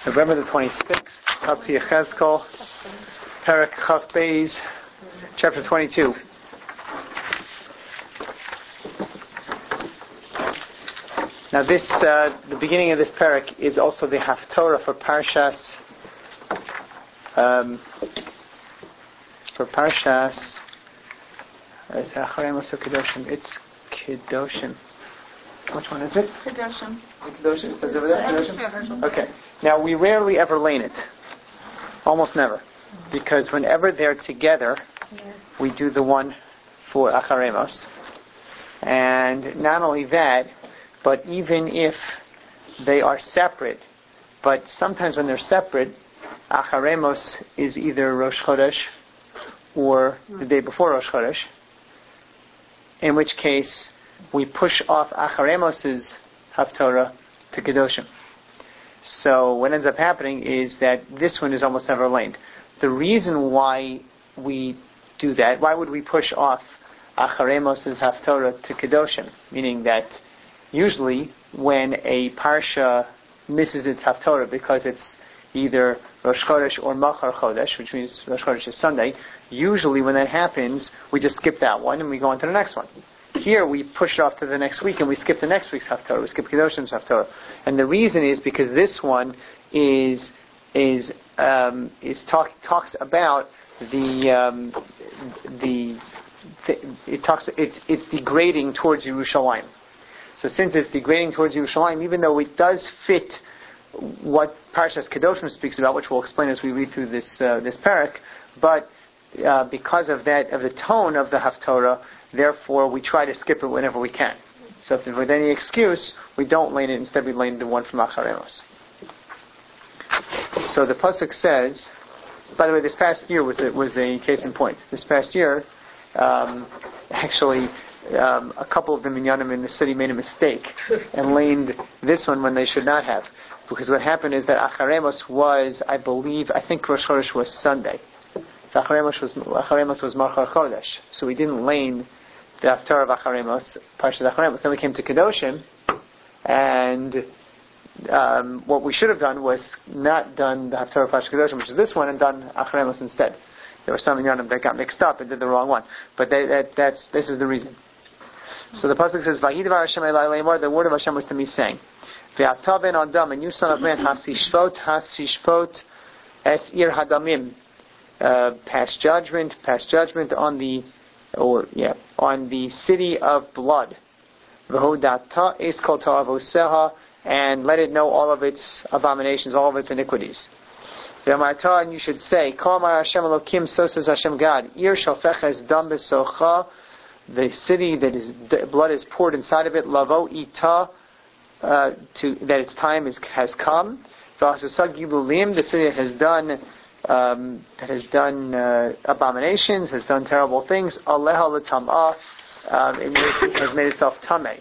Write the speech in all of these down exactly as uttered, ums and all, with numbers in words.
November the twenty-sixth, up to Yechezkel, Perek Chaf Beis, chapter twenty-two. Now this, uh, the beginning of this Perek is also the Haftorah for Parshas, um, for Parshas, it's Acharemos or Kedoshim, it's Kedoshim. Which one is it? Kedoshim. Kedoshim, it says over there, Kedoshim? Okay. Now we rarely ever lane it. Almost never. Because whenever they're together, we do the one for Acharemos. And not only that, but even if they are separate, but sometimes when they're separate, Acharemos is either Rosh Chodesh or the day before Rosh Chodesh, in which case we push off Acharemos' Haftorah to Kedoshim. So what ends up happening is that this one is almost never laned. The reason why we do that, why would we push off Acharemos' Haftorah to Kedoshim? Meaning that usually when a Parsha misses its Haftorah because it's either Rosh Chodesh or Machar Chodesh, which means Rosh Chodesh is Sunday, usually when that happens, we just skip that one and we go on to the next one. Here we push it off to the next week and we skip the next week's Haftorah. We skip Kedoshim's Haftorah. And the reason is because this one is is um, is talk, talks about the um, the, the it talks it, it's degrading towards Yerushalayim. So since it's degrading towards Yerushalayim, even though it does fit what Parshas Kedoshim speaks about, which we'll explain as we read through this uh, this parak, but uh, because of that of the tone of the Haftorah, therefore, we try to skip it whenever we can. So if with any excuse, we don't lane it. Instead, we lane the one from Acharemos. So the pasuk says. By the way, this past year was a, was a case in point. This past year, um, actually, um, a couple of the minyanim in the city made a mistake and laned this one when they should not have, because what happened is that Acharemos was, I believe, I think Rosh Chodesh was Sunday. So Acharemos was Acharemos was Machar Chodesh. So we didn't lane the Haftarah of Acharemos, Parshas Acharemos. Then we came to Kedoshim, and um, what we should have done was not done the Haftarah of Parshas Kedoshim, which is this one, and done Acharemos instead. There were some Yannim that got mixed up and did the wrong one. But they, that, that's this is the reason. So the pasuk says, "Vayidvar Hashem elai leimor." The word of Hashem was to me saying, "Ve'ata ben adam, and you son of man, hasishpot hasishpot es ir hadamim." Uh, pass judgment, pass judgment on the, or yeah, on the city of blood. V'hodata es kol ta'avoseha, and let it know all of its abominations, all of its iniquities. V'amarta, and you should say, Kol mar Hashem Elokim, so says Hashem God, Ir shofech es dam besocha, the city that is blood is poured inside of it, lavo ita, uh, to that its time is has come. V'asasag gilulim, the city that has done. Um, that has done uh, abominations, has done terrible things. Aleha l'tam'ah, um, it has made itself tameh.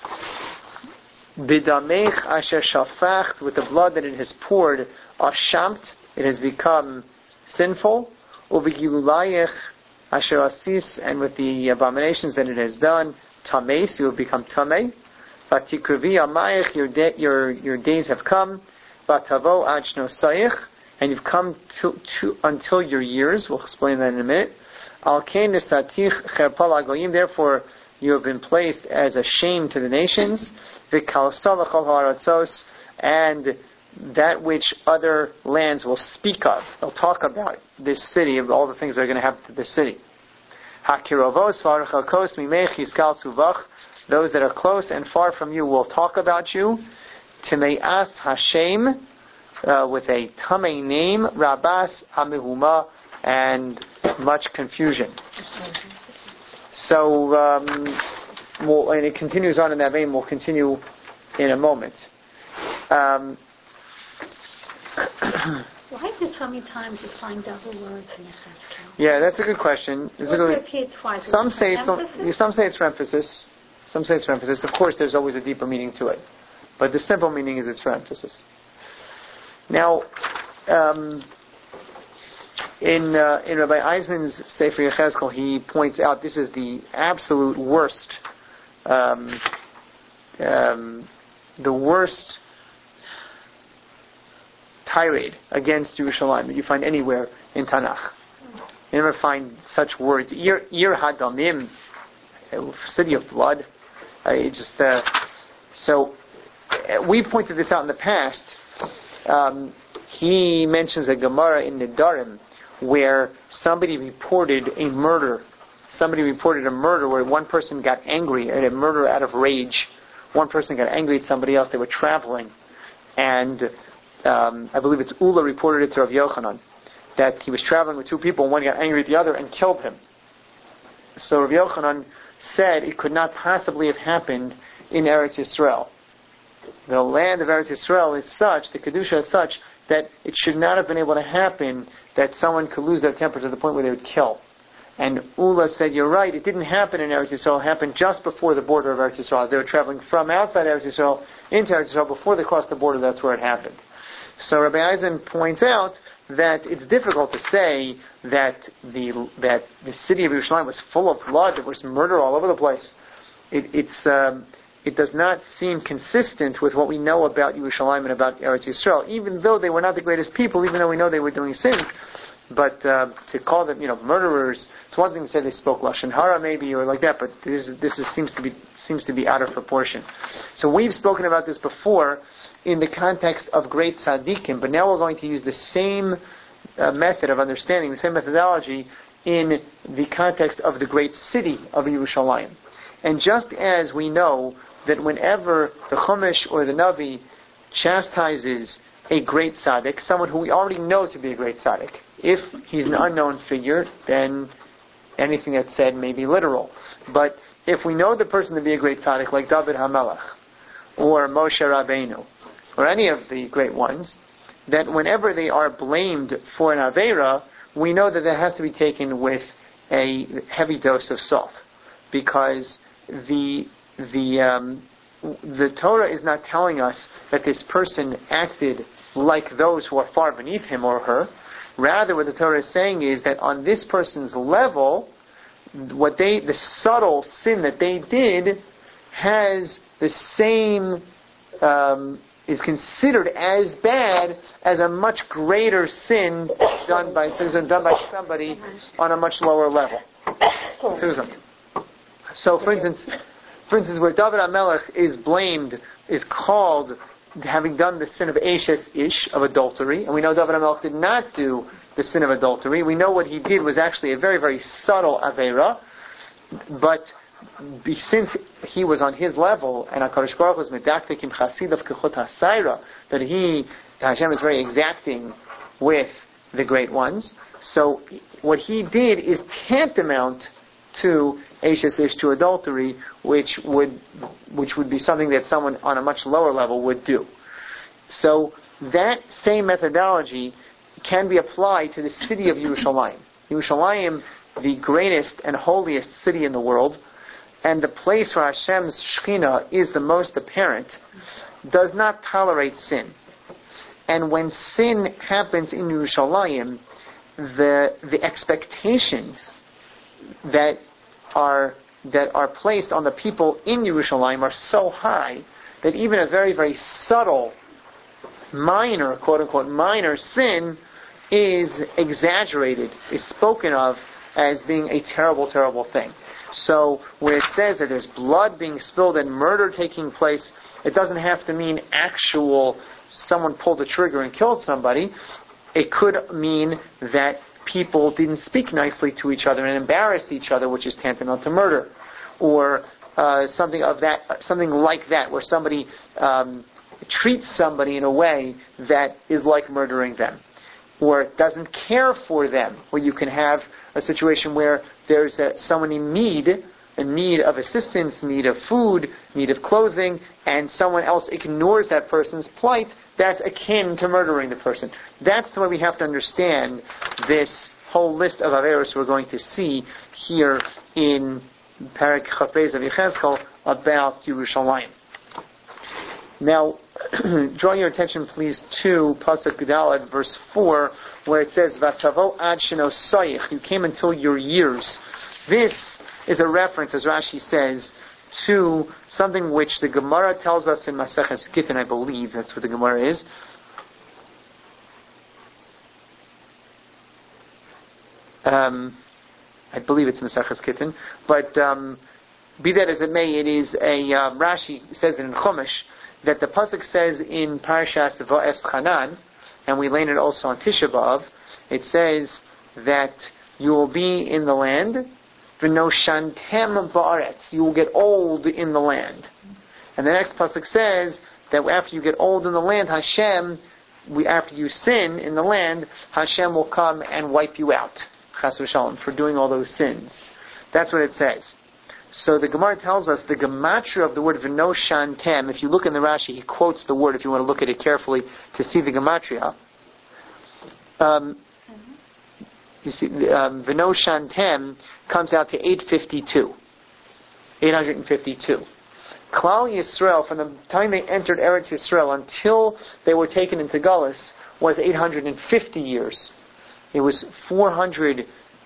B'damech asher shafacht, with the blood that it has poured, ashamt, it has become sinful. U'v'gilulayech asher asis, and with the abominations that it has done, tameis, you have become tameh. V'tikruvi amayech, your da- your your days have come. V'tavo ad shnosayich, and you've come to, to until your years. We'll explain that in a minute. Al kain nesatich cherpal agoyim. Therefore, you have been placed as a shame to the nations. V'kalsa l'chol ha'aratzos, and that which other lands will speak of. They'll talk about this city, of all the things that are going to happen to this city. Hakirovos v'arachalkos mimech yiskal suvach. Those that are close and far from you will talk about you. Time'as Hashem. Uh, with a tamei name, Rabas Amihuma, and much confusion. So, um, we'll, and it continues on in that vein. We'll continue in a moment. Um, Why is it so many times you find double words in Yechezkel? Yeah, that's a good question. It's a good, appear twice? Some say it's some say it's for emphasis. Some say it's for emphasis. Of course, there's always a deeper meaning to it, but the simple meaning is it's for emphasis. Now, um, in uh, in Rabbi Eisman's Sefer Yechezkel, he points out this is the absolute worst, um, um, the worst tirade against Yerushalayim that you find anywhere in Tanakh. You never find such words. Ir, Ir Hadamim, city of blood. Uh, it just uh, so uh, we pointed this out in the past. Um, he mentions a Gemara in Nedarim where somebody reported a murder. Somebody reported a murder where one person got angry at a murder out of rage. One person got angry at somebody else. They were traveling, and um, I believe it's Ula reported it to Rav Yochanan that he was traveling with two people, and one got angry at the other and killed him. So Rav Yochanan said it could not possibly have happened in Eretz Yisrael. The land of Eretz Yisrael is such, the Kedusha is such, that it should not have been able to happen that someone could lose their temper to the point where they would kill. And Ula said, you're right, it didn't happen in Eretz Yisrael, it happened just before the border of Eretz Yisrael. They were traveling from outside Eretz Yisrael into Eretz Yisrael. Before they crossed the border, that's where it happened. So Rabbi Eisen points out that it's difficult to say that the that the city of Yerushalayim was full of blood, there was murder all over the place. It, it's um, it does not seem consistent with what we know about Yerushalayim and about Eretz Yisrael, even though they were not the greatest people, even though we know they were doing sins. But uh, to call them, you know, murderers, it's one thing to say they spoke Lashon Hara maybe or like that, but this is, this is, seems to be seems to be out of proportion. So we've spoken about this before in the context of great tzaddikim, but now we're going to use the same uh, method of understanding, the same methodology in the context of the great city of Yerushalayim. And just as we know that whenever the Chumash or the Navi chastises a great tzaddik, someone who we already know to be a great tzaddik, if he's an unknown figure, then anything that's said may be literal. But if we know the person to be a great tzaddik, like David HaMelech, or Moshe Rabbeinu, or any of the great ones, that whenever they are blamed for an Aveira, we know that that has to be taken with a heavy dose of salt. Because the the um, the Torah is not telling us that this person acted like those who are far beneath him or her. Rather, what the Torah is saying is that on this person's level, what they, the subtle sin that they did, has the same, um, is considered as bad as a much greater sin done by done by somebody on a much lower level. Susan. So, for instance, for instance, where David HaMelech is blamed, is called having done the sin of Eshes Ish, of adultery, and we know David HaMelech did not do the sin of adultery. We know what he did was actually a very, very subtle Aveira, but since he was on his level, and HaKadosh Baruch was medaktekim chasidav kechot hasayra, that he, Hashem is very exacting with the great ones, so what he did is tantamount to Eshes Ish, to adultery, which would which would be something that someone on a much lower level would do. So that same methodology can be applied to the city of Yerushalayim. Yerushalayim, the greatest and holiest city in the world, and the place where Hashem's Shekhinah is the most apparent, does not tolerate sin. And when sin happens in Yerushalayim, the the expectations that are that are placed on the people in Yerushalayim are so high that even a very, very subtle, minor, quote-unquote, minor sin is exaggerated, is spoken of as being a terrible, terrible thing. So when it says that there's blood being spilled and murder taking place, it doesn't have to mean actual someone pulled the trigger and killed somebody. It could mean that people didn't speak nicely to each other and embarrassed each other, which is tantamount to murder, or uh, something of that, something like that, where somebody um, treats somebody in a way that is like murdering them, or doesn't care for them. Where you can have a situation where there's a, someone in need, in need of assistance, need of food, need of clothing, and someone else ignores that person's plight. That's akin to murdering the person. That's the way we have to understand this whole list of averos we're going to see here in Parak Chafez of Yechezkel about Yerushalayim. Now, draw your attention please to Pasuk Gedalad, verse four, where it says, Vatavo ad sheno sayich, you came until your years. This is a reference, as Rashi says, to something which the Gemara tells us in Maseches Gittin, I believe that's what the Gemara is, Um, I believe it's Maseches Gittin, but um, be that as it may, it is a um, Rashi says it in Chumash that the pasuk says in Parashas Va'es Chanan, and we learn it also on Tisha B'av. It says that you will be in the land, v'no shantem ba'aretz. You will get old in the land. And the next pasuk says that after you get old in the land, Hashem, we, after you sin in the land, Hashem will come and wipe you out, chas v'shalom, for doing all those sins. That's what it says. So the Gemara tells us the gematria of the word v'no shantem. If you look in the Rashi, he quotes the word. If you want to look at it carefully to see the gematria. Um, You see, um, V'no Shantem comes out to eight fifty-two. eight hundred fifty-two. Klal Yisrael, from the time they entered Eretz Yisrael until they were taken into Galus, was eight hundred fifty years. It was four hundred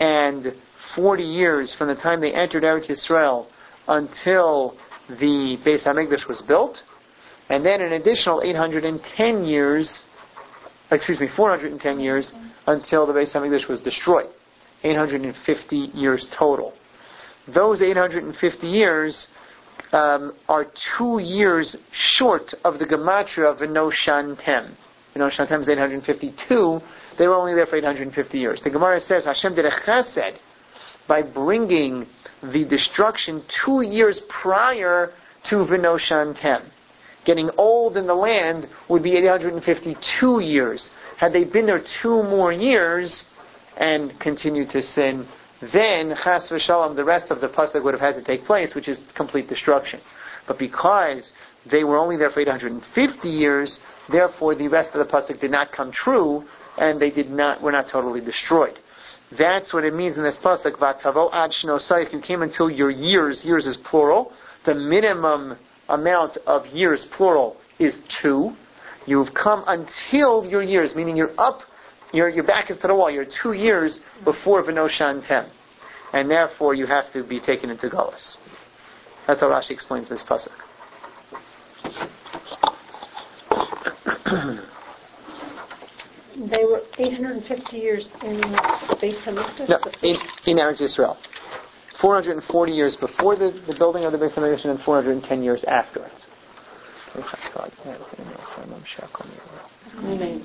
forty years from the time they entered Eretz Yisrael until the Beis HaMikdash was built. And then an additional eight hundred ten years, excuse me, four hundred ten years until the Beis HaMikdash was destroyed. eight hundred fifty years total. Those eight hundred fifty years um, are two years short of the gematria of V'no Shantem. V'no Shantem is eight hundred fifty-two. They were only there for eight hundred fifty years. The Gemara says Hashem did a chesed by bringing the destruction two years prior to V'no Shantem. Getting old in the land would be eight hundred fifty-two years. Had they been there two more years and continued to sin, then chas v'shalom, the rest of the pasuk would have had to take place, which is complete destruction. But because they were only there for eight hundred fifty years, therefore the rest of the pasuk did not come true, and they did not were not totally destroyed. That's what it means in this pasuk. Vatavo ad shnosayich. You came until your years. Years is plural. The minimum amount of years, plural, is two. You've come until your years, meaning you're up, your your back is to the wall. You're two years before V'no Shantem, and therefore you have to be taken into Galus. That's how Rashi explains this pasuk. They were eight hundred fifty years in the Beis HaMikdash? No, in, in Eretz Yisrael. four hundred forty years before the, the building of the Beis HaMikdash, and four hundred ten years afterwards. Amen.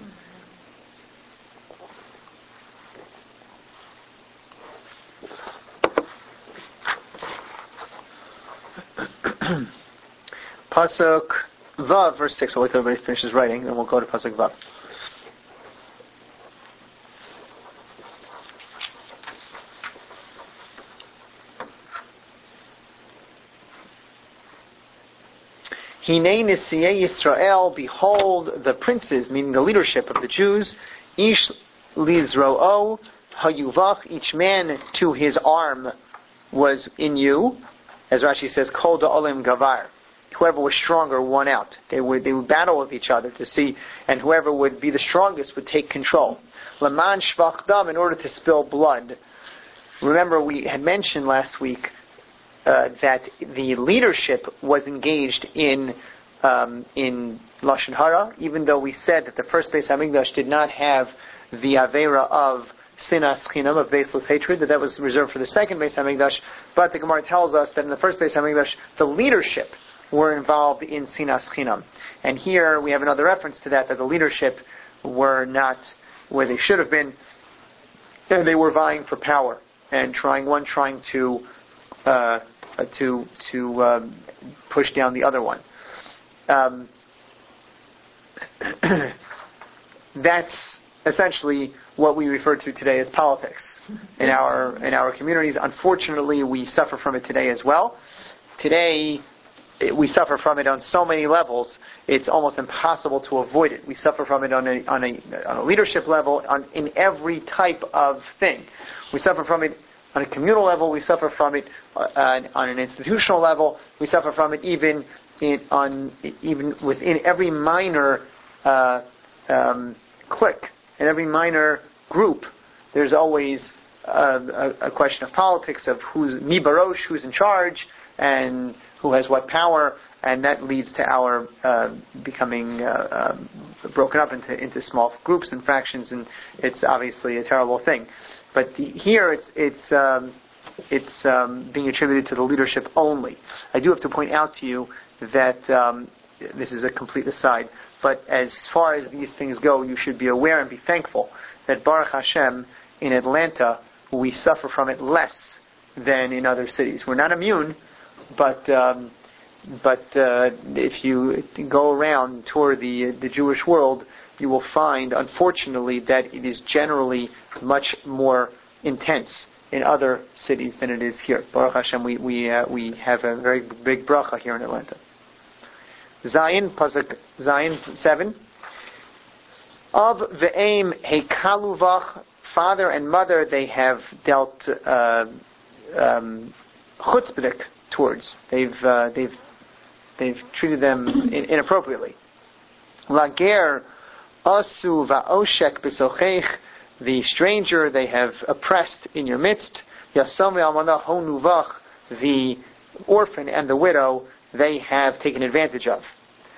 Pasuk Vav, verse six. I'll wait till everybody finishes writing, then we'll go to Pasuk Vav. Hinei Nisiei Yisrael, behold the princes, meaning the leadership of the Jews, Ish Lizro'o Hayuvach, each man to his arm was in you, as Rashi says, Kol Da'olim Gavar. Whoever was stronger won out. They would they would battle with each other to see, and whoever would be the strongest would take control. Laman Shvach Dam, in order to spill blood. Remember, we had mentioned last week Uh, that the leadership was engaged in um, in Lashon Hara, even though we said that the first Beis HaMikdash did not have the Avera of Sinas Chinam, of baseless hatred, that that was reserved for the second Beis HaMikdash, but the Gemara tells us that in the first Beis HaMikdash, the leadership were involved in Sinas Chinam. And here we have another reference to that, that the leadership were not where they should have been, and they were vying for power, and trying one trying to uh, to to um, push down the other one. Um, that's essentially what we refer to today as politics in our in our communities. Unfortunately, we suffer from it today as well. Today, it, we suffer from it on so many levels. It's almost impossible to avoid it. We suffer from it on a on a on a leadership level, on in every type of thing. We suffer from it on a communal level. We suffer from it uh, on an institutional level. We suffer from it even in, on even within every minor uh, um, clique, in every minor group. There's always uh, a, a question of politics, of who's mi barosh, who's in charge, and who has what power. and that leads to our uh, becoming uh, um, broken up into into small groups and fractions, and it's obviously a terrible thing. But the, here it's it's um, it's um, being attributed to the leadership only. I do have to point out to you that um, this is a complete aside, but as far as these things go, you should be aware and be thankful that Baruch Hashem in Atlanta we suffer from it less than in other cities. We're not immune, but um, but uh, if you go around and tour the the Jewish world, you will find, unfortunately, that it is generally much more intense in other cities than it is here. Baruch Hashem, we we uh, we have a very big bracha here in Atlanta. Zion, pasuk Zion seven. Of ve'em hekaluvach, father and mother, they have dealt uh, um, chutzpahdik towards. They've uh, they've they've treated them in, inappropriately. Lager asu va'oshek b'sochech, the stranger they have oppressed in your midst. Yasam ve'almanah honuvach, the orphan and the widow they have taken advantage of.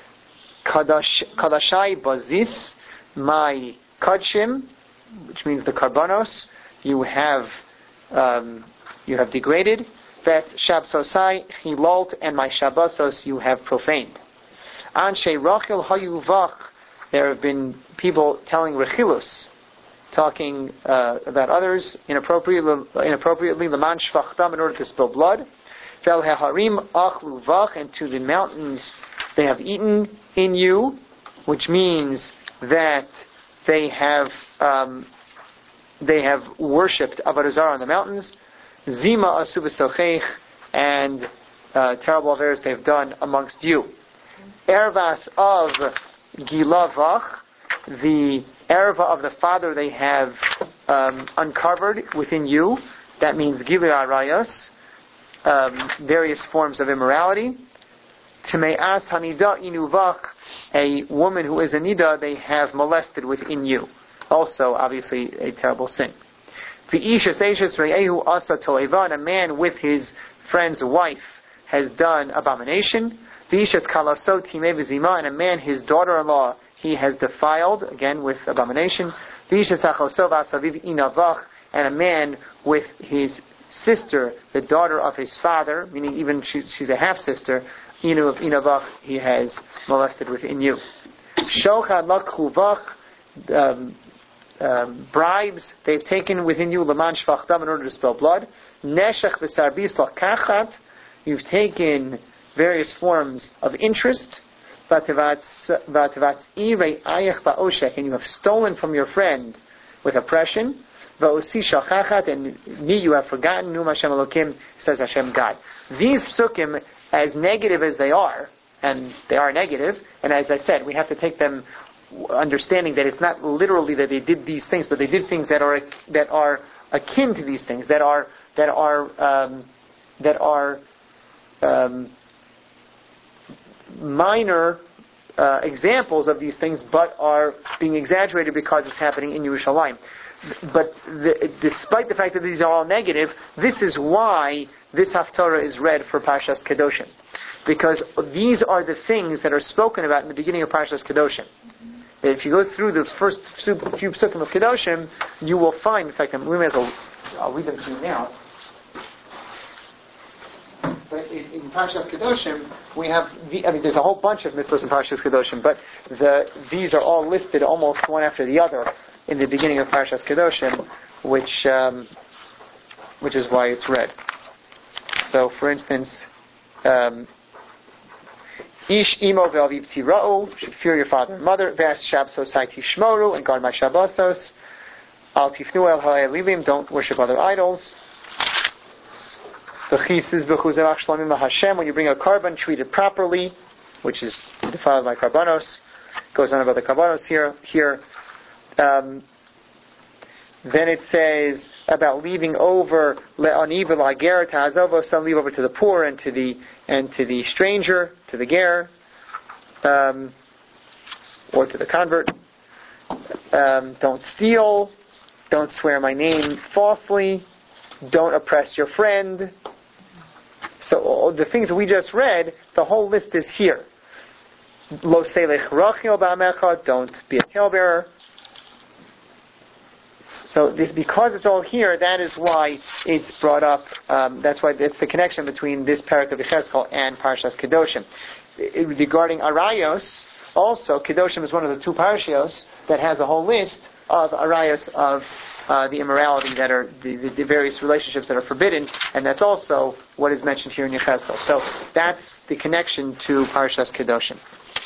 Kadash, kadashai bazis, my kadshim, which means the karbanos, you have um, you have degraded. Ves shabsosai chilalt, and my shabasos you have profaned. Anshe rachel hayuvach, there have been people telling rechilus, talking uh, about others inappropriately, inappropriately. Leman shvachtam, in order to spill blood. Vel haharim achlu vach, and to the mountains they have eaten in you, which means that they have um, they have worshipped Avodah Zarah on the mountains. Zima asu v'sochech, and uh, terrible affairs they've done amongst you. Ervas of gilavach, the erva of the father they have um, uncovered within you. That means gilui arayos, um, various forms of immorality. Tme'as hanida inuvach, a woman who is a nida they have molested within you. Also, obviously, a terrible sin. V'ishas eishes re'ehu asa to'eva, and a man with his friend's wife has done abomination. V'ishas kalaso timei v'zima, and a man, his daughter-in-law, he has defiled, again with abomination. V'ishas achoso v'asaviv inavach, and a man with his sister, the daughter of his father, meaning even she's, she's a half-sister, Inu of Inavach, he has molested within you. Shochad lakhuvach, um, um, bribes they've taken within you, leman shvachtam, in order to spill blood. Neshach v'sarbis lakachat, you've taken various forms of interest. V'ativatzi re'ayach ba'oshek, and you have stolen from your friend with oppression. V'osi shachachat, and me you have forgotten. Num Hashem Elokim, says Hashem God. These psukim, as negative as they are, and they are negative, and as I said, we have to take them understanding that it's not literally that they did these things, but they did things that are that are akin to these things, that are that are um, that are um, minor uh, examples of these things, but are being exaggerated because it's happening in Yerushalayim. But the, despite the fact that these are all negative, this is why this Haftarah is read for Parshas Kedoshim. Because these are the things that are spoken about in the beginning of Parshas Kedoshim. If you go through the first few psukim of Kedoshim, you will find, in fact, we may as well, I'll read them to you now. But in, in Parshas Kedoshim, we have, the, I mean, there's a whole bunch of mitzvahs in Parshas Kedoshim, but the, these are all listed almost one after the other in the beginning of Parshas Kedoshim, which um, which is why it's read. So, for instance, um, Ish imo ve'aviv tira'u, should fear your father and mother. Ve'as shabsos tishmoru, and guard my shabbosos. Al tifnu el ha'elim, don't worship other idols. V'chisis v'chuzevach shlamim Hashem, when you bring a carbon, treat it properly, which is defiled by karbanos. Goes on about the karbanos here. Here. Um, then it says about leaving over le'aniv v'lager ta'azovo, some leave over to the poor and to the and to the stranger, to the ger, um, or to the convert. Um, don't steal. Don't swear my name falsely. Don't oppress your friend. So all the things that we just read, the whole list is here. Lo selech rachil ba'amecha, don't be a talebearer. So this, because it's all here, that is why it's brought up. Um, that's why it's the connection between this parak of Yechezkel and Parshas Kedoshim. It, regarding Arayos, also Kedoshim is one of the two parashios that has a whole list of Arayos of uh, the immorality that are the, the, the various relationships that are forbidden, and that's also what is mentioned here in Yechezkel. So that's the connection to Parshas Kedoshim.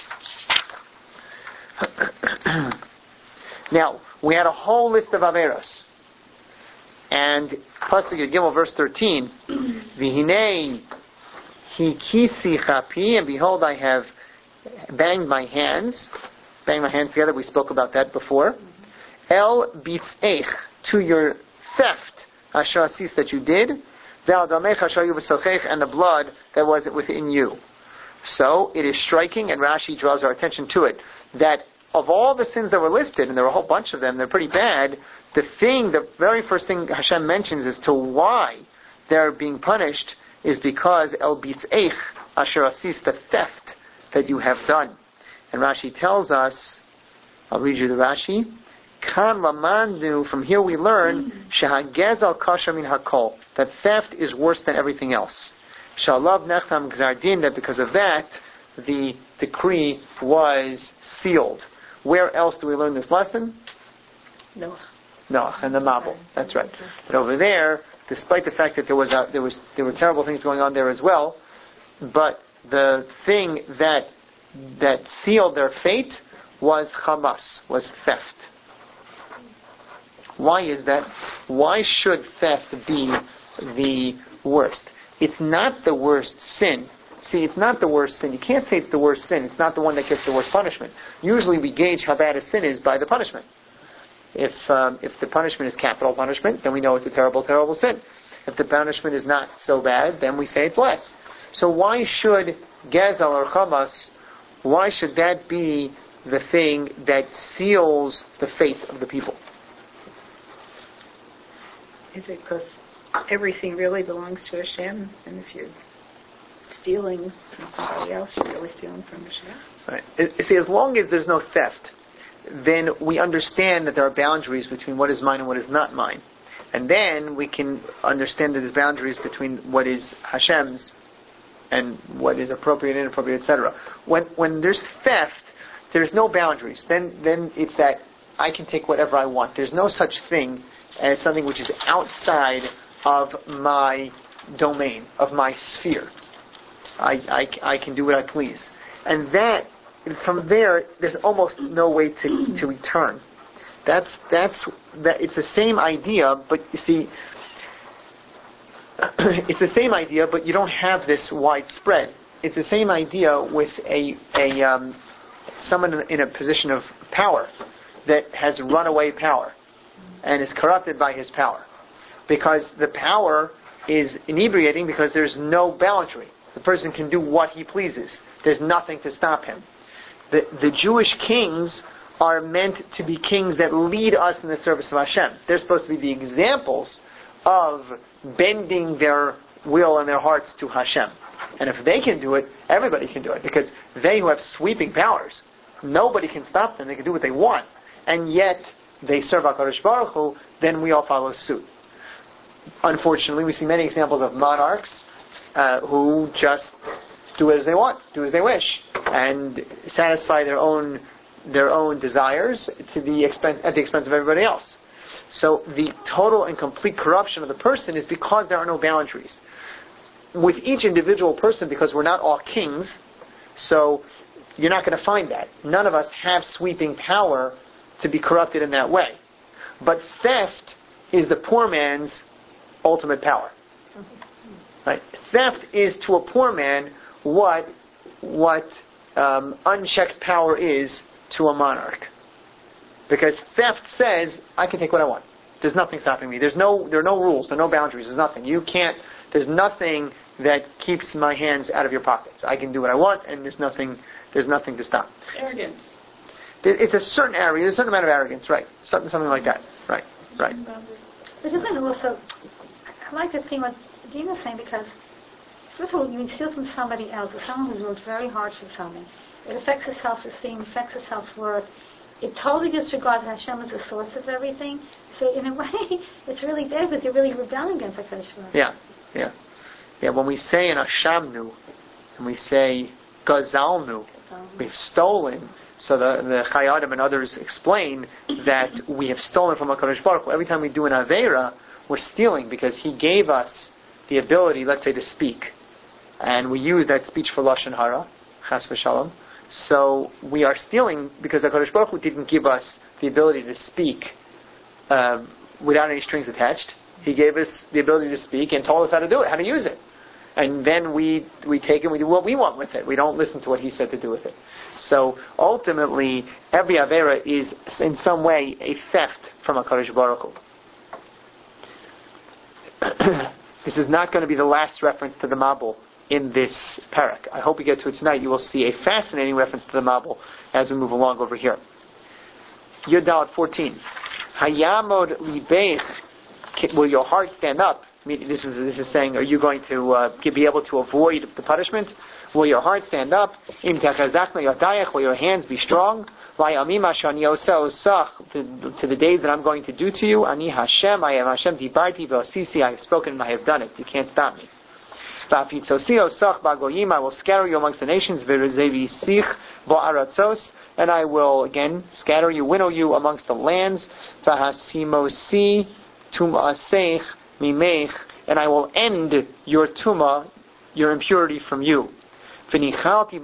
Now, we had a whole list of Averos. And Pasuk Yud Gimel, verse thirteen, V'hinei hikisi chapi, and behold, I have banged my hands. Banged my hands together, we spoke about that before. El bitz'ech, to your theft, asher asis, that you did. Ve'al damech asher yu v'sochech, and the blood that was within you. So, it is striking, and Rashi draws our attention to it, that of all the sins that were listed, and there were a whole bunch of them, they're pretty bad, the thing, the very first thing Hashem mentions as to why they're being punished is because El Bitz'ech Asher Asis, the theft that you have done. And Rashi tells us, I'll read you the Rashi, Kan Lamandu, from here we learn, Shehagezal Kasher Min Hakol, that theft is worse than everything else. Shalav Nechtam Gzardin, that because of that, the decree was sealed. Where else do we learn this lesson? Noah. Noah and the Mabul. That's right. But over there, despite the fact that there was a, there was there were terrible things going on there as well, but the thing that that sealed their fate was Hamas, was theft. Why is that? Why should theft be the worst? It's not the worst sin. See, it's not the worst sin. You can't say it's the worst sin. It's not the one that gets the worst punishment. Usually we gauge how bad a sin is by the punishment. If um, if the punishment is capital punishment, then we know it's a terrible, terrible sin. If the punishment is not so bad, then we say it's less. So why should Gezal or Chamas, why should that be the thing that seals the fate of the people? Is it because everything really belongs to Hashem, and if you're stealing from somebody else, you're really stealing from Hashem? Right. You see, as long as there's no theft, then we understand that there are boundaries between what is mine and what is not mine. And then we can understand that there's boundaries between what is Hashem's and what is appropriate and inappropriate, et cetera. When when there's theft, there's no boundaries. Then then it's that I can take whatever I want. There's no such thing as something which is outside of my domain, of my sphere. I, I, I can do what I please. And that, from there, there's almost no way to, to return. That's, that's, that, it's the same idea, but you see, it's the same idea, but you don't have this widespread. It's the same idea with a, a, um, someone in a position of power that has runaway power and is corrupted by his power. Because the power is inebriating because there's no boundary. The person can do what he pleases. There's nothing to stop him. The, the Jewish kings are meant to be kings that lead us in the service of Hashem. They're supposed to be the examples of bending their will and their hearts to Hashem. And if they can do it, everybody can do it. Because they who have sweeping powers, nobody can stop them. They can do what they want. And yet, they serve HaKadosh Baruch Hu, then we all follow suit. Unfortunately, we see many examples of monarchs Uh, who just do as they want, do as they wish, and satisfy their own their own desires to the expense at the expense of everybody else. So the total and complete corruption of the person is because there are no boundaries. With each individual person, because we're not all kings, so you're not going to find that. None of us have sweeping power to be corrupted in that way. But theft is the poor man's ultimate power. Right. Theft is to a poor man what what um, unchecked power is to a monarch. Because theft says, I can take what I want. There's nothing stopping me. There's no there are no rules. There are no boundaries. There's nothing. You can't. There's nothing that keeps my hands out of your pockets. I can do what I want, and there's nothing. There's nothing to stop. Arrogance. It's a certain area. There's a certain amount of arrogance. Right. Something something like that. Right. Right. But isn't it also? I like to see what Dina's saying, because first of all, you steal from somebody else, or someone who's worked very hard for something. It affects his self-esteem, affects his self-worth. It totally disregards Hashem as the source of everything. So in a way, it's really bad because you're really rebelling against HaKadosh Baruch Hu. Yeah, yeah. Yeah, when we say in Ashamnu, and we say Gazalnu, we've stolen, so the, the Chayadim and others explain that we have stolen from HaKadosh Baruch Hu. Every time we do an Aveira, we're stealing because He gave us the ability, let's say, to speak. And we use that speech for Lashon Hara, Chas v'Shalom. So we are stealing because HaKadosh Baruch Hu didn't give us the ability to speak uh, without any strings attached. He gave us the ability to speak and told us how to do it, how to use it. And then we we take it and we do what we want with it. We don't listen to what He said to do with it. So ultimately, every Avera is in some way a theft from HaKadosh Baruch Hu. This is not going to be the last reference to the Mabul in this parak. I hope we get to it tonight. You will see a fascinating reference to the Mabul as we move along over here. Yud Dalet fourteen. Hayamod libeich. Will your heart stand up? I mean, this is this is saying, are you going to uh, be able to avoid the punishment? Will your heart stand up? Im tachazakna yadayach. Will your hands be strong? Vayamim asher ani oseh osach. To the days that I'm going to do to you. Ani Hashem. I am Hashem. Dibarti v'osisi. I have spoken and I have done it. You can't stop me. I will scatter you amongst the nations, and I will again scatter you, winnow you amongst the lands, and I will end your tuma, your impurity from you. And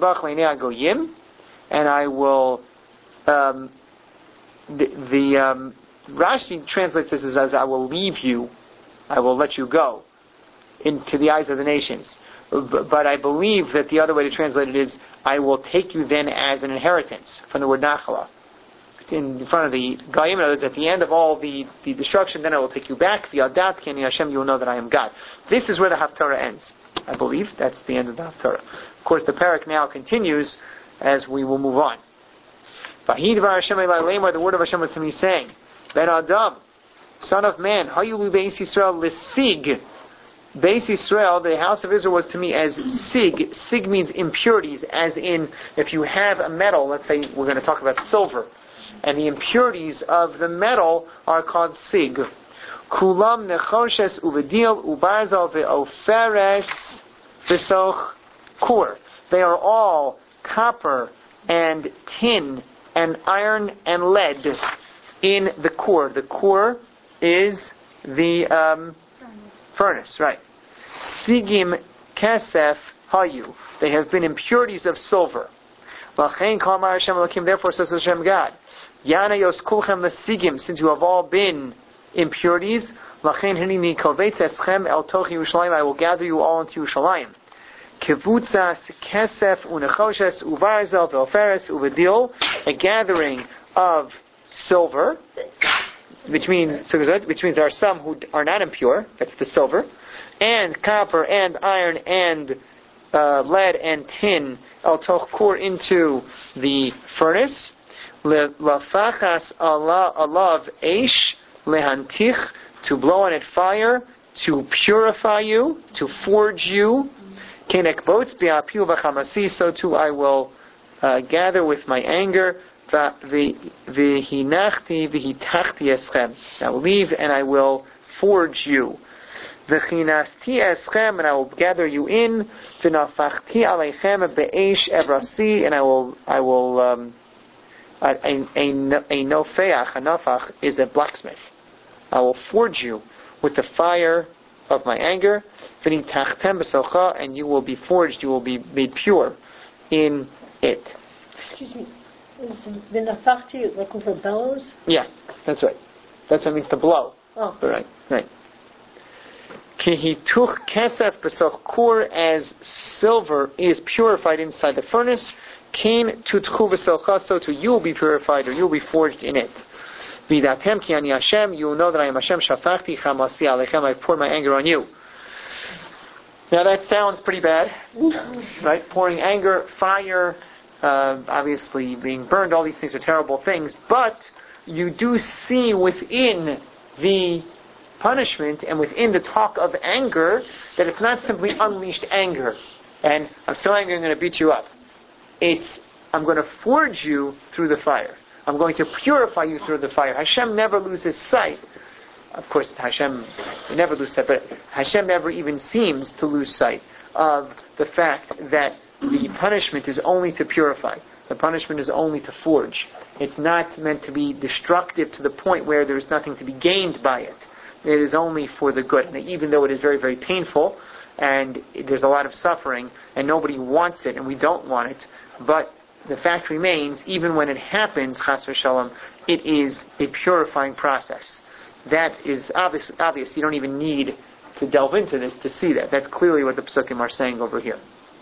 I will um, the, the um, Rashi translates this as I will leave you, I will let you go into the eyes of the nations. But I believe that the other way to translate it is, I will take you then as an inheritance, from the word nachala. In front of the Goyim, in other words, at the end of all the, the destruction, then I will take you back. V'yadat ki ani Hashem, you will know that I am God. This is where the Haftarah ends. I believe that's the end of the Haftarah. Of course, the parak now continues as we will move on. V'hi dvar Hashem elai lemar, the word of Hashem was to me saying, Ben Adam, son of man, hayulu beis Yisrael lisig. Beis Yisrael, the house of Israel, was to me as sig. Sig means impurities, as in, if you have a metal, let's say we're going to talk about silver, and the impurities of the metal are called sig. Kulam nechoshes uvedil ubarzal ve'oferes v'soch kur. They are all copper and tin and iron and lead in the kur. The kur is the um, furnace, right. Sigim kesef hayu. They have been impurities of silver. Lachein klamar Hashem Elokim. Therefore says Hashem God, Yana yos kulchem lesigim. Since you have all been impurities, lachein hinini kovetz eschem el toch Yerushalayim. I will gather you all into Yerushalayim. Kivutzas kesef unechoshes uvarzel ve'oferes uvedil. A gathering of silver, which means so which means there are some who are not impure. That's the silver, and copper and iron and uh, lead and tin. El toch kur into the furnace. Lafachas Allah alav eish lehantich, to blow on it fire, to purify you, to forge you. Kenek boats bi'apiu v'chamasi. So too I will uh, gather with my anger. V'hinachti v'hitachti eschem. I will leave and I will forge you. V'chinasti eschem, and I will gather you in. V'nafachti aleichem be'esh evrasi, and I will I will um, a a a nofeach, a nafach is a blacksmith. I will forge you with the fire of my anger. V'nitachtem b'socha, and you will be forged. You will be made pure in it. Excuse me. Is the nafachti like with the bellows? Yeah, that's right. That's what it means to blow. Oh. Right, right. Kihituch kesef b'soch kur, as silver is purified inside the furnace. Kain tutchu v'socha, so too you will be purified, or you will be forged in it. V'datem ki ani Hashem, you will know that I am Hashem. Shafachti chamasi alechem, I poured my anger on you. Now that sounds pretty bad, right? Pouring anger, fire. Uh, obviously being burned, all these things are terrible things, but you do see within the punishment, and within the talk of anger, that it's not simply unleashed anger, and I'm so angry I'm going to beat you up. It's, I'm going to forge you through the fire. I'm going to purify you through the fire. Hashem never loses sight. Of course, Hashem never loses sight, but Hashem never even seems to lose sight of the fact that the punishment is only to purify. The punishment is only to forge. It's not meant to be destructive to the point where there is nothing to be gained by it. It is only for the good. And even though it is very, very painful, and there's a lot of suffering, and nobody wants it, and we don't want it, but the fact remains, even when it happens, chas v'shalom, it is a purifying process. That is obvious, obvious. You don't even need to delve into this to see that. That's clearly what the Pesukim are saying over here.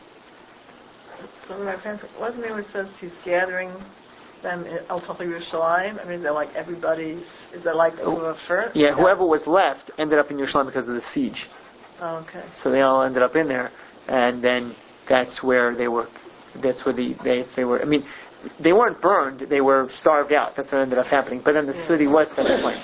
So my friends, wasn't there where it says he's gathering them in El Tochi Yerushalayim? I mean, is that like everybody, is that like whoever first? Yeah, whoever was left ended up in Yerushalayim because of the siege. Oh, okay. So they all ended up in there, and then that's where they were, that's where the, they, they were, I mean, they weren't burned, they were starved out. That's what ended up happening. But then the yeah. city was set aflame.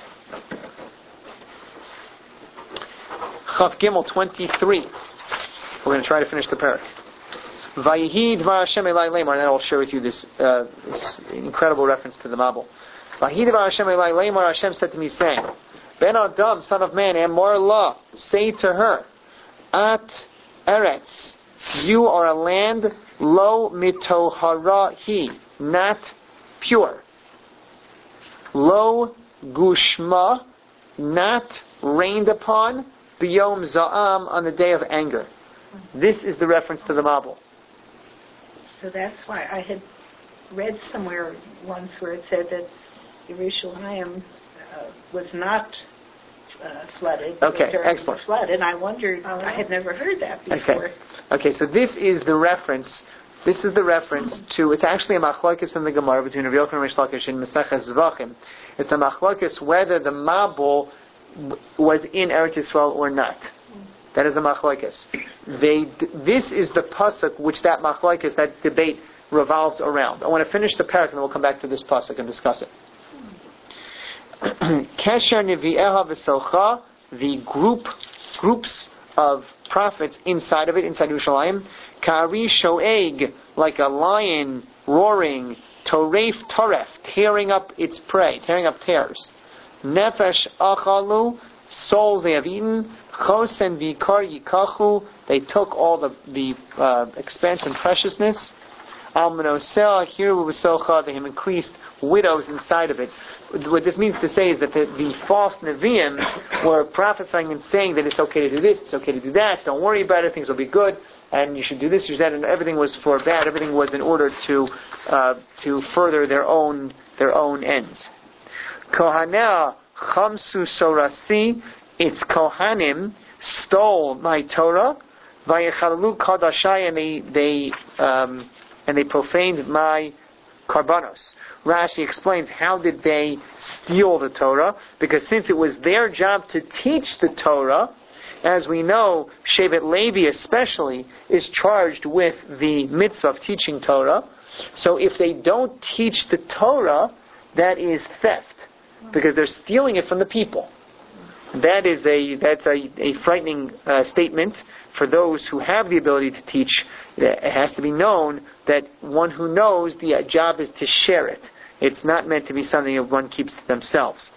Chav Gimel twenty-three. We're going to try to finish the parak. Vayihi Dvar Hashem Elai Lemar, and then I'll share with you this, uh, this incredible reference to the Mabul. Vayihi Dvar Hashem Elai Lemar, Hashem said to me, saying, Ben Adam, son of man, Amor La, say to her, At Eretz, you are a land, Lo Mitohara Hi, not pure. Lo Gushma, not rained upon, B'yom Za'am, on the day of anger. This is the reference to the Mabul. So that's why I had read somewhere once where it said that Yerushalayim uh, was not uh, flooded. Okay, excellent. Flooded, and I wondered, oh, I had never heard that before. Okay. Okay, so this is the reference. This is the reference to. It's actually a machlokes in the Gemara between Rav Yochanan and Rish Lakish in Maseches Zvachim. It's a machlokes whether the Mabul was in Eretz Yisrael or not. That is a machlokes. They. This is the pasuk which that machlokes, that debate revolves around. I want to finish the parak and then we'll come back to this pasuk and discuss it. Kesher Nevi'eha v'Socha, the group, groups of prophets inside of it, inside Yerushalayim. Ka'ari Sho'eg, like a lion roaring, Toref Toref, tearing up its prey, tearing up tears. Nefesh Achalu, souls they have eaten. Chosen Vikar Yikachu, they took all the, the uh, expense and preciousness. Almanoseh Hiru v'Socha, they have increased widows inside of it. What this means to say is that the, the false Nevi'im were prophesying and saying that it's okay to do this, it's okay to do that, don't worry about it, things will be good, and you should do this, you should do that, and everything was for bad, everything was in order to uh, to further their own their own ends. Kohaneh Chamsu Sorasi, its Kohanim stole my Torah, Vayechalu Kadashai, and they they um, and they profaned my Karbanos. Rashi explains, how did they steal the Torah? Because since it was their job to teach the Torah, as we know, Shevet Levi especially is charged with the mitzvah of teaching Torah. So if they don't teach the Torah, that is theft, because they're stealing it from the people. That is a that's a, a frightening uh, statement for those who have the ability to teach. It has to be known that one who knows, the job is to share it. It's not meant to be something that one keeps to themselves.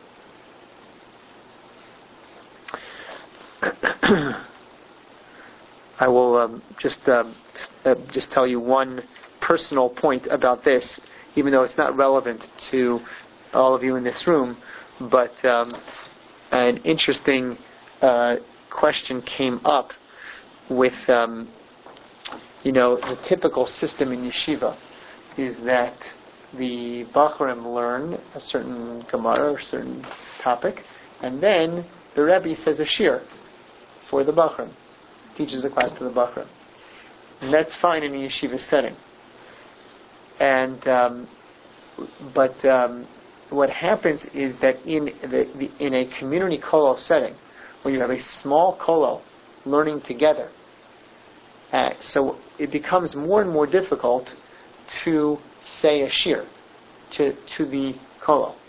I will um, just um, uh, just tell you one personal point about this, even though it's not relevant to all of you in this room, but um, an interesting uh, question came up with, um, you know, the typical system in yeshiva is that the Bachurim learn a certain Gemara or a certain topic, and then the Rebbe says a shir for the Bachurim, teaches a class to the Bachurim. And that's fine in a yeshiva setting. And um, but um, what happens is that in the, the in a community kollel setting, where you have a small kollel learning together, uh, so it becomes more and more difficult to say a shir to to the kollel.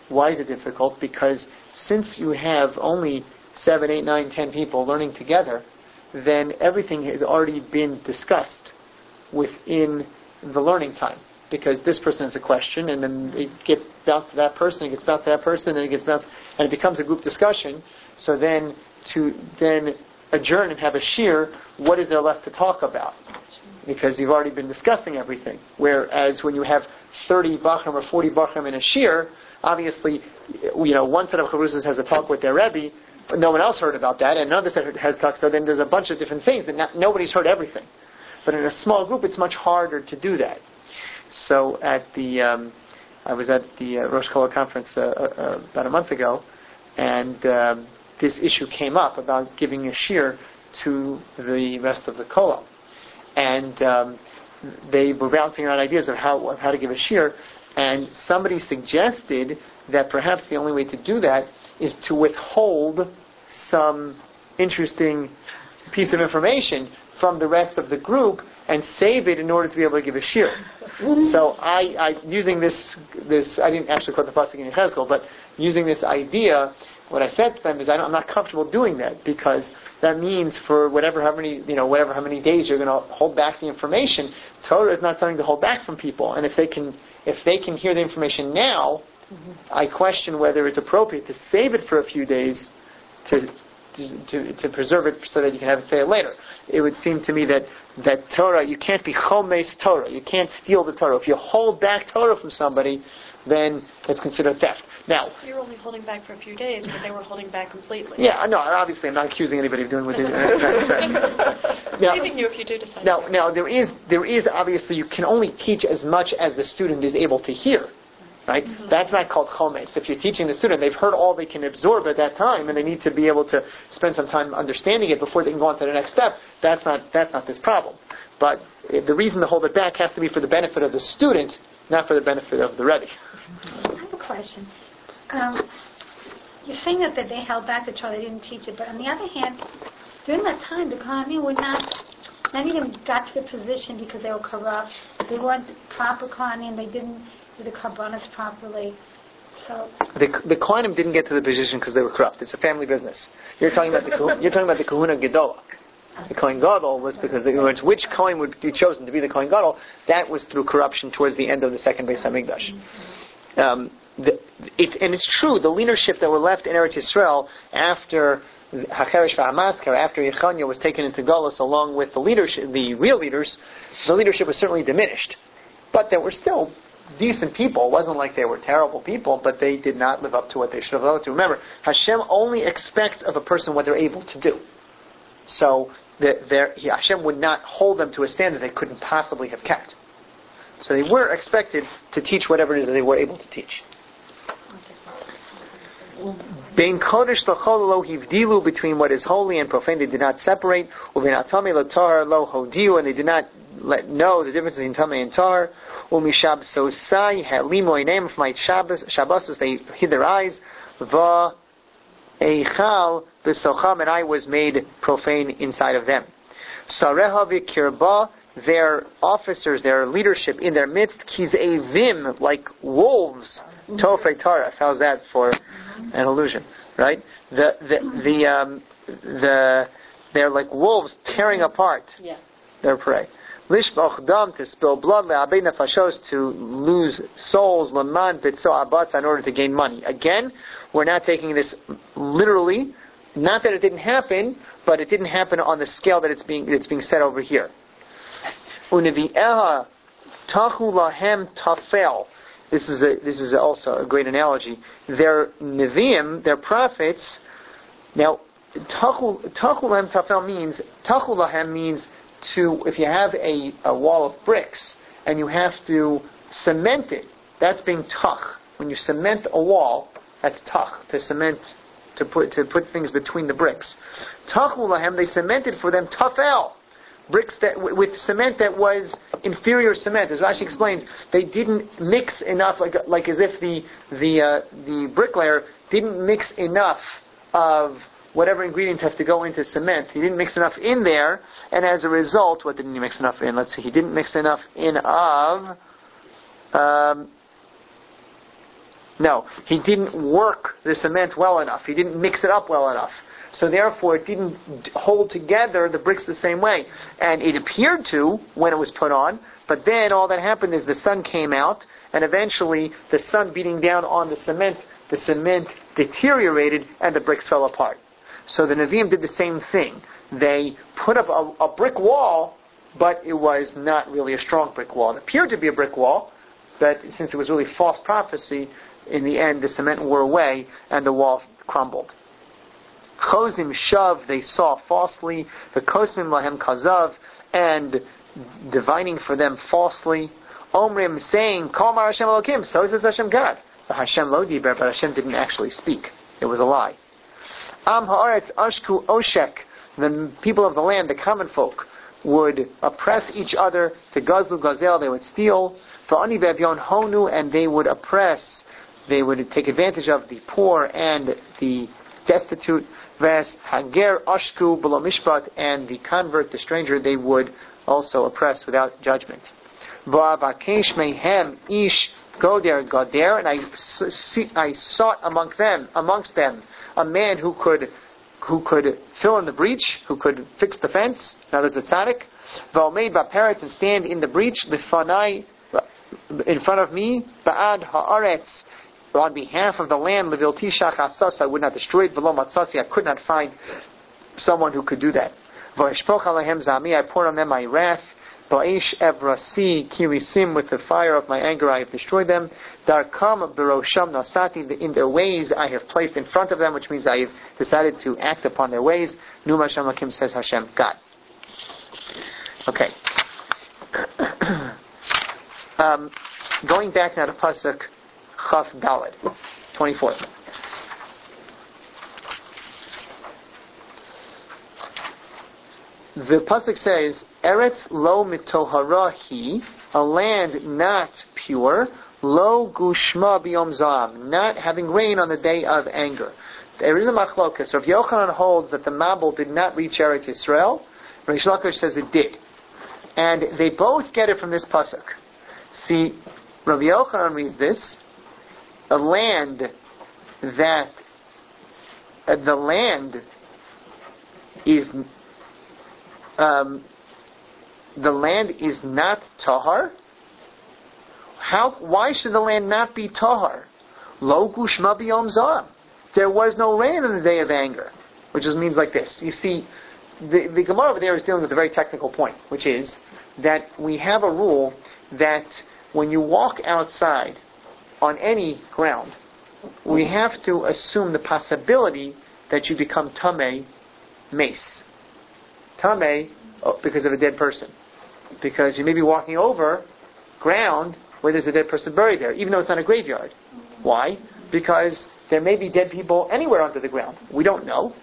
Why is it difficult? Because since you have only seven, eight, nine, ten people learning together, then everything has already been discussed within the learning time. Because this person has a question, and then it gets bounced to that person, it gets bounced to that person, and it gets bounced, and it becomes a group discussion. So then, to then adjourn and have a shir, what is there left to talk about? Because you've already been discussing everything. Whereas when you have thirty bachram or forty bachram in a shir, obviously, you know, one set of chavrusos has a talk with their rebbe, but no one else heard about that, and another set has talk. So then there's a bunch of different things that not, nobody's heard everything. But in a small group, it's much harder to do that. So at the, um, I was at the uh, Rosh Kollel conference uh, uh, about a month ago, and um, this issue came up about giving a shir to the rest of the kollel, and um, they were bouncing around ideas of how of how to give a shir, and somebody suggested that perhaps the only way to do that is to withhold some interesting piece of information from the rest of the group and save it in order to be able to give a shir. So I, I, using this, this, I didn't actually quote the pasuk in Yechezkel, but using this idea, what I said to them is I don't, I'm not comfortable doing that, because that means for whatever, how many, you know, whatever, how many days you're going to hold back the information. Torah is not something to hold back from people, and if they can, if they can hear the information now, mm-hmm. I question whether it's appropriate to save it for a few days to. To, to preserve it so that you can have it say it later. It would seem to me that, that Torah, you can't be chomes Torah. You can't steal the Torah. If you hold back Torah from somebody, then it's considered theft. Now, you're only holding back for a few days, but they were holding back completely. Yeah, no, obviously I'm not accusing anybody of doing what they do. Now, saving you if you do decide. Now, now there is there is obviously you can only teach as much as the student is able to hear. Right? Mm-hmm. That's not called chomes. If you're teaching the student, they've heard all they can absorb at that time, and they need to be able to spend some time understanding it before they can go on to the next step. That's not that's not this problem. But the reason to hold it back has to be for the benefit of the student, not for the benefit of the rebbe. I have a question. Um, you're saying that, that they held back the Torah, they didn't teach it, but on the other hand, during that time, the Kohanim would not. None of them got to the position because they were corrupt. They weren't proper Kohanim. They didn't do the Karbanos properly. So the the Kohanim didn't get to the position because they were corrupt. It's a family business. You're talking about the you're talking about the Kahuna Gedolah. The Kohen Gadol was because the, which Kohen would be chosen to be the Kohen Gadol. That was through corruption towards the end of the second Beis Hamikdash. Um, the, it, and it's true. The leadership that were left in Eretz Yisrael after Hacheresh VaHamaskar, after Yechanya was taken into Galus along with the leadership, the real leaders, the leadership was certainly diminished. But there were still decent people. It wasn't like they were terrible people, but they did not live up to what they should have lived up to. Remember, Hashem only expects of a person what they're able to do. So the, Hashem would not hold them to a standard they couldn't possibly have kept. So they were expected to teach whatever it is that they were able to teach. Bein kodesh l'chol lo hivdilu, between what is holy and profane they did not separate. Ubein atami l'tar lo hodiu, and they did not let know the difference between tamei and tar. Umishab sosai ha'limo einam, from my Shabbos, Shabbosos they hid their eyes. Va eichal b'socham, and I was made profane inside of them. Sareha v'kirba, their officers, their leadership in their midst, kiz'evim, like wolves. Tofei taraf. How's that for an illusion, right? The the the um the they're like wolves tearing apart yeah. their prey. Lishbach dam, to spill blood, le'abei nefashos, to lose souls, leman bitzo abatz, in order to gain money. Again, we're not taking this literally. Not that it didn't happen, but it didn't happen on the scale that it's being it's being said over here. Unevi'eha tachu lahem tafel. This is a, this is also a great analogy. Their neviim, their prophets. Now, tachu lahem tafel means tachu lahem means to, if you have a, a wall of bricks and you have to cement it, that's being tach. When you cement a wall, that's tach, to cement, to put to put things between the bricks. Tachu lahem, they cemented for them tafel. Bricks that with cement that was inferior cement, as Rashi explains, they didn't mix enough, like like as if the the uh, the bricklayer didn't mix enough of whatever ingredients have to go into cement. He didn't mix enough in there, and as a result, what didn't he mix enough in? Let's see, he didn't mix enough in of um, No, he didn't work the cement well enough. He didn't mix it up well enough. So therefore, it didn't hold together the bricks the same way. And it appeared to when it was put on, but then all that happened is the sun came out, and eventually the sun beating down on the cement, the cement deteriorated, and the bricks fell apart. So the Nevi'im did the same thing. They put up a, a brick wall, but it was not really a strong brick wall. It appeared to be a brick wall, but since it was really false prophecy, in the end the cement wore away and the wall crumbled. Chozim shav, they saw falsely. The kosmim lahem kazav, and divining for them falsely. Omrim, saying, Kol mar Hashem Elokim, so says Hashem God. The Hashem lo diber, but Hashem didn't actually speak. It was a lie. Am haaretz ashku oshek, the people of the land, the common folk, would oppress each other. The gazlu gazel, they would steal. The ani v'evyon honu, and they would oppress, they would take advantage of the poor and the destitute. Ves hager ashku b'lo mishpat, and the convert, the stranger, they would also oppress without judgment. Va'avakesh mehem ish goder goder, and I, I sought among them, amongst them, a man who could, who could fill in the breach, who could fix the fence. Now there's a tzaddik. Va'omeid ba'peretz, and stand in the breach. Lefanai, in front of me. Ba'ad haaretz, on behalf of the land. Levilti shachasas, I would not destroy it. V'lo matzasi, I could not find someone who could do that. V'eshpoch alehem zami, I poured on them my wrath. Ba'ish evrasi kirisim, with the fire of my anger I have destroyed them. Darkam berosham nasati, in their ways I have placed in front of them, which means I have decided to act upon their ways. Numa Hashem Lakim, says Hashem God. Okay. um, going back now to Pasuk Chaf Daled, twenty-fourth. The pasuk says, "Eretz lo mitoharahi," a land not pure, lo gushma biyom zam, not having rain on the day of anger. There is a machlokas. Rav Yochanan holds that the Mabul did not reach Eretz Yisrael. Rish Lakish says it did, and they both get it from this pasuk. See, Rav Yochanan reads this: a land that uh, the land is. Um, the land is not tahar. How? Why should the land not be tahar? Lo gushma biyom zam. There was no rain on the day of anger, which just means like this. You see, the, the Gemara over there is dealing with a very technical point, which is that we have a rule that when you walk outside on any ground, we have to assume the possibility that you become tamei mace. Tamei, because of a dead person. Because you may be walking over ground where there's a dead person buried there, even though it's not a graveyard. Why? Because there may be dead people anywhere under the ground. We don't know.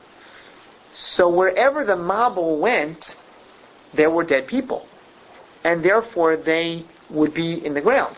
So wherever the Mabul went, there were dead people. And therefore they would be in the ground.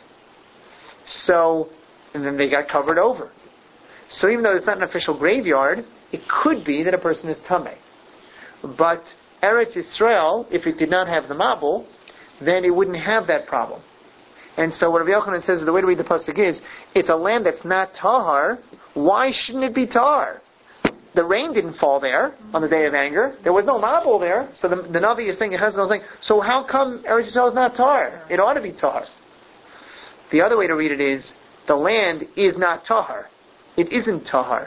So, and then they got covered over. So even though it's not an official graveyard, it could be that a person is tamei. But Eretz Yisrael, if it did not have the Mabul, then it wouldn't have that problem. And so what Rav Yochanan says, the way to read the pasuk is, it's a land that's not tahar, why shouldn't it be tahar? The rain didn't fall there on the day of anger. There was no Mabul there. So the, the Navi is saying, Chazal is saying, so how come Eretz Yisrael is not tahar? It ought to be tahar. The other way to read it is, the land is not tahar. It isn't tahar.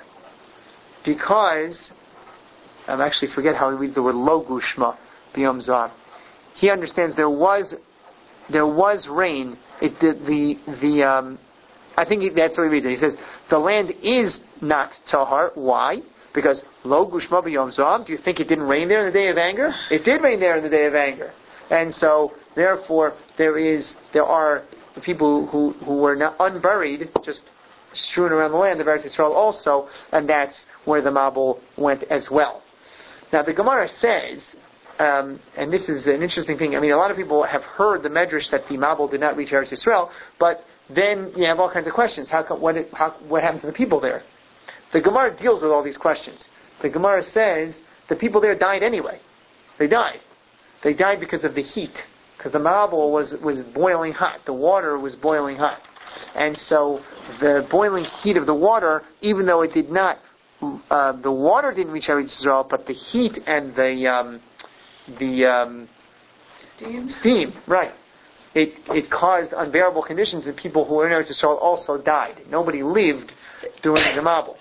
Because I actually forget how he reads the word lo gushma biyom zam. He understands there was there was rain. It the the, the um, I think he, that's what he reads it. He says the land is not tahar. Why? Because lo gushma biyom zam. Do you think it didn't rain there in the day of anger? It did rain there in the day of anger, and so therefore there is there are people who who were not unburied, just strewn around the land of Eretz Yisrael also, and that's where the Mabul went as well. Now the Gemara says, um, and this is an interesting thing, I mean a lot of people have heard the medrash that the Mabul did not reach Eretz Yisrael, but then you have all kinds of questions. How, what, it, how, what happened to the people there? The Gemara deals with all these questions. The Gemara says the people there died anyway. They died. They died because of the heat, because the Mabul was, was boiling hot. The water was boiling hot. And so the boiling heat of the water, even though it did not, uh, the water didn't reach Eretz Yisrael, but the heat and the um, the um, Steam? steam, right. It it caused unbearable conditions, and people who were in Eretz Yisrael also died. Nobody lived during the Mabul.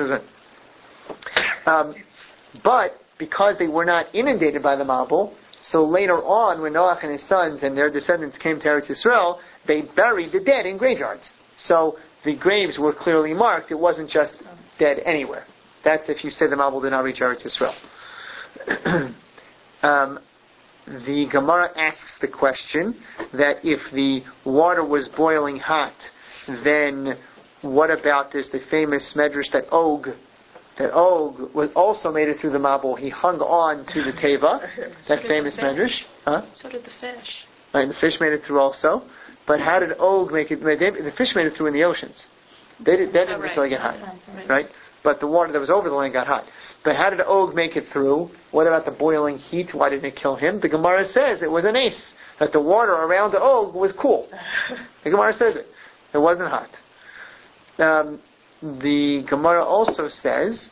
Um, but because they were not inundated by the Mabul, so later on, when Noach and his sons and their descendants came to Eretz Yisrael, they buried the dead in graveyards. So the graves were clearly marked. It wasn't just dead anywhere. That's if you say the Mabul did not reach Eretz Yisrael. um, the Gemara asks the question that if the water was boiling hot, then what about this, the famous medrash that Og, that Og was also made it through the Mabul. He hung on to the Teva, that so famous medrash. Huh? So did the fish. Right, the fish made it through also. But how did Og make it? The fish made it through in the oceans. They, did, they didn't Oh, right. necessarily get hot. Right. Right? But the water that was over the land got hot. But how did Og make it through? What about the boiling heat? Why didn't it kill him? The Gemara says it was an ace. That the water around the Og was cool. The Gemara says it. It wasn't hot. Um, the Gemara also says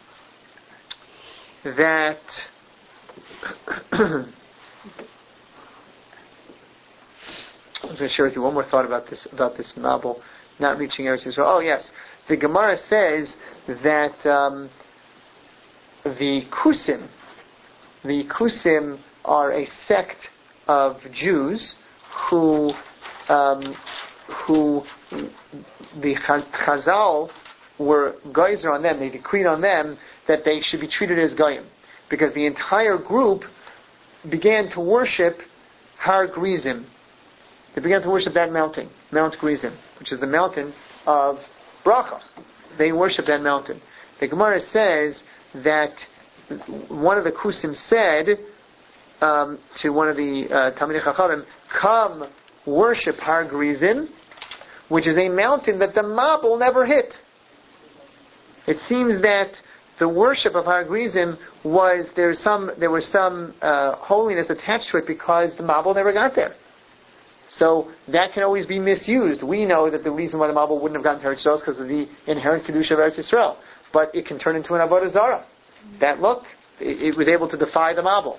that I was going to share with you one more thought about this about this Mabul not reaching Eretz Yisrael. Oh yes, the Gemara says that um, the Kusim, the Kusim are a sect of Jews who um, who the Chazal were geyser on them. They decreed on them that they should be treated as goyim, because the entire group began to worship Har Gerizim. They began to worship that mountain, Mount Gerizim, which is the mountain of Bracha. They worship that mountain. The Gemara says that one of the Kusim said um, to one of the uh, Talmidei Chachamim, "Come worship Har Gerizim," which is a mountain that the Mabul never hit. It seems that the worship of Har Gerizim was there's some there was some uh, holiness attached to it because the Mabul never got there. So that can always be misused. We know that the reason why the Mabul wouldn't have gotten to Eretz Yisrael is because of the inherent kedusha of Eretz Yisrael. But it can turn into an avodah zarah. That look, it, it was able to defy the Mabul.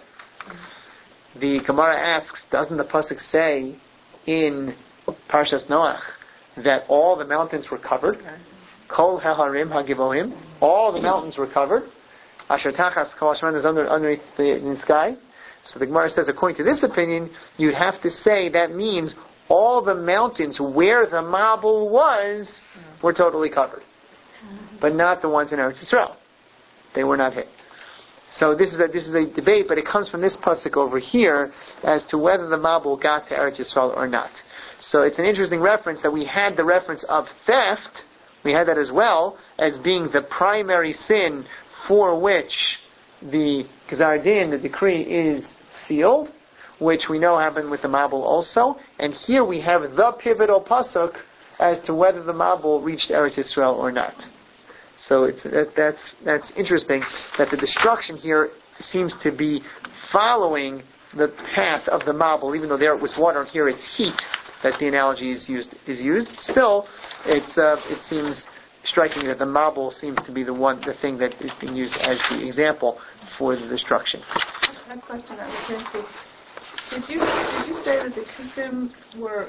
The Gemara asks, doesn't the pasuk say in Parshas Noach that all the mountains were covered? Kol haharim hagivohim. All the mountains were covered. Asher tachas kol hashman is under underneath the, in the sky. So the Gemara says, according to this opinion, you'd have to say that means all the mountains where the Mabul was were totally covered, but not the ones in Eretz Yisrael. They were not hit. So this is a this is a debate, but it comes from this pasuk over here as to whether the Mabul got to Eretz Yisrael or not. So it's an interesting reference that we had the reference of theft. We had that as well as being the primary sin for which the Gzar Din, the decree, is sealed, which we know happened with the Mabul also. And here we have the pivotal pasuk as to whether the Mabul reached Eretz Yisrael or not. So it's that, that's that's interesting that the destruction here seems to be following the path of the Mabul, even though there it was water and here it's heat. That the analogy is used is used. Still, it's uh, it seems striking that the Mabul seems to be the one, the thing that is being used as the example for the destruction. A question I was thinking. Did you did you say that the Kusim were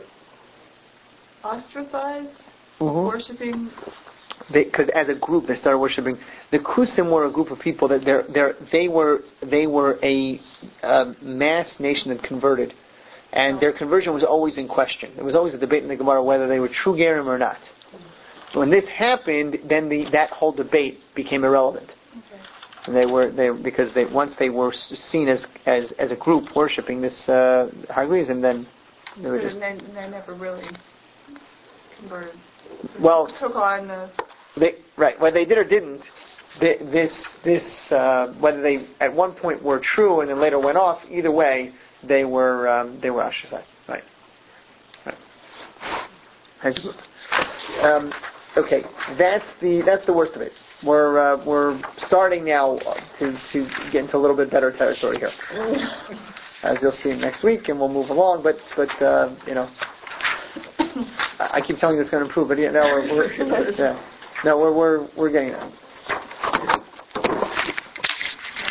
ostracized, Mm-hmm. worshiping? Because as a group they started worshiping. The Kusim were a group of people that they're, they're, they were they were a uh, mass nation that converted, and their conversion was always in question. There was always a debate in the Gemara whether they were true Gerim or not. When this happened, then the, that whole debate became irrelevant. Okay. And they were they because they once they were seen as as, as a group worshiping this uh, Har Gerizim, then they were So just they, they never really converted. well Took on the. they right whether they did or didn't. They, this this uh, whether they at one point were true and then later went off. Either way, they were um, they were ostracized. Right. Right. As a group. Um, Okay, that's the that's the worst of it. We're uh, we're starting now to, to get into a little bit better territory here, as you'll see next week, and we'll move along. But but uh, you know. I keep telling you it's going to improve, but yeah, no, we're, we're yeah, no, we're we're we're getting there.